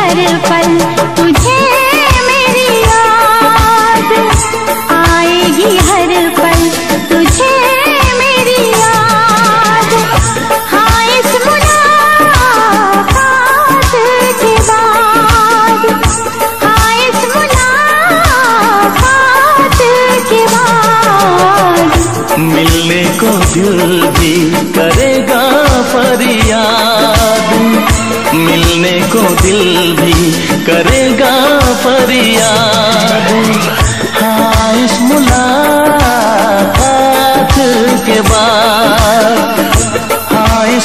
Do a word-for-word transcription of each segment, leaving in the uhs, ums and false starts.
हर पल तुझे मेरी याद, आएगी हर पल तुझे मेरी याद। हाँ इस मुलाकात के बाद, हाँ इस मुलाकात के बाद मिलने को दिल भी करेगा फरियाद, मिलने को दिल भी करेगा फरियाद। हाँ इस मुलाकात के बाद, हाँ इस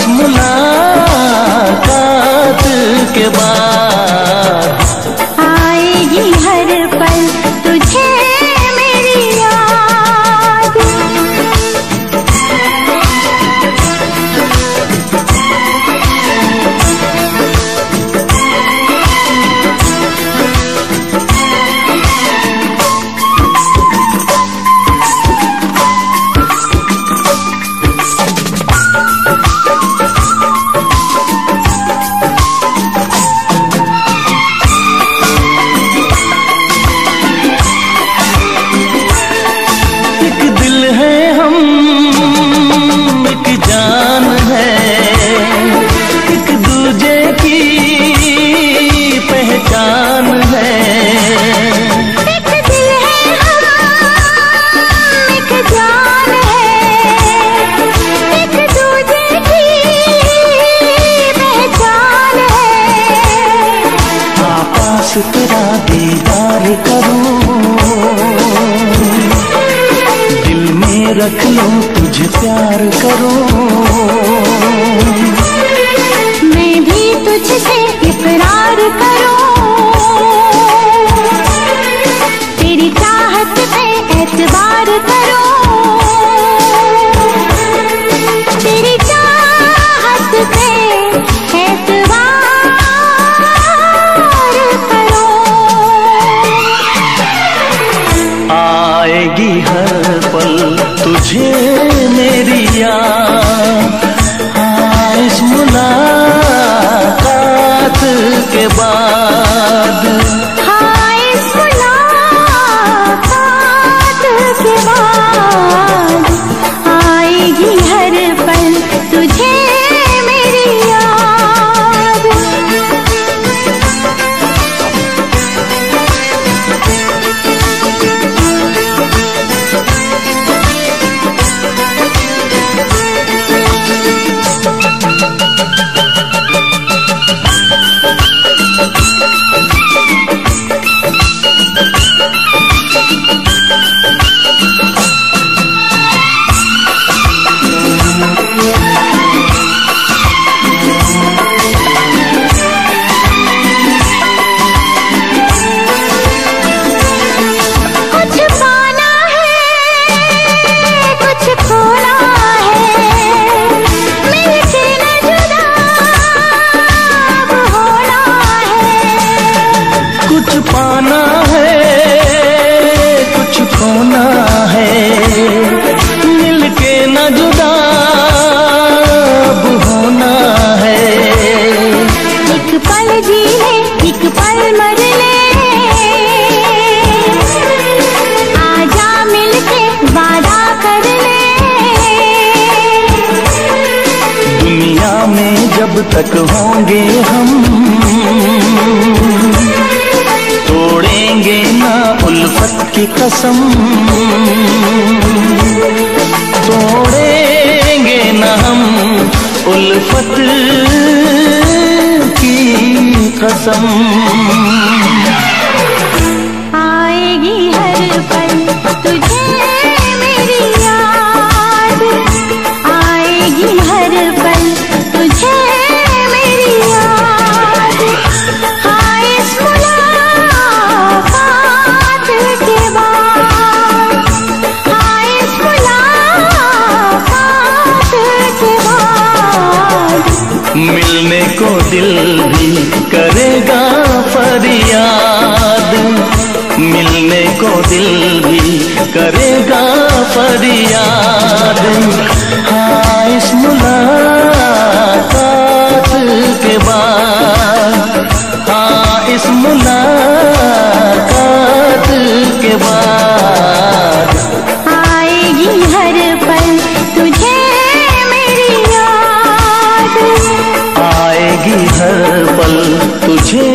मुलाकात के बाद आएगी हर पल तुझे मेरी याद। तेरा दीदार करूं, दिल में रख लूं तुझे प्यार करूं। मैं भी तुझसे इकरार करूं, तेरी चाहत पे एतबार करूं, तेरी चाहत पे एतबार आएगी हर पल तुझे मेरी याद। हाँ इस मुलाकात के बाद, हाँ इस मुलाकात के बाद आएगी हर पल तुझे मेरी याद। पाना है कुछ खोना है, मिलके न जुदा अब होना है। एक पल जी ले एक पल मर ले, आजा मिलके वादा कर ले। दुनिया में जब तक होंगे हम, तोड़ेंगे ना उल्फत की कसम, तोड़ेंगे ना हम उल्फत की कसम। आएगी हर पल तुझे मेरी याद, आएगी हर पल तुझे मेरी याद। हाँ इस मुलाकात के बाद, हाँ इस मुलाकात के बाद मिलने को दिल भी करेगा फरियाद, मिलने को दिल भी करेगा फरियाद। हाँ इस मुलाकात के बाद, हाँ तुझे